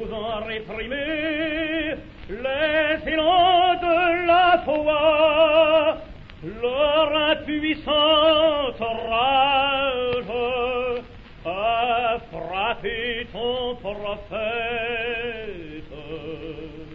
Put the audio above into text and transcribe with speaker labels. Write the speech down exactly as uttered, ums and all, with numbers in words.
Speaker 1: vous ont réprimé les élans de la foi, leur impuissante rage a frappé ton prophète.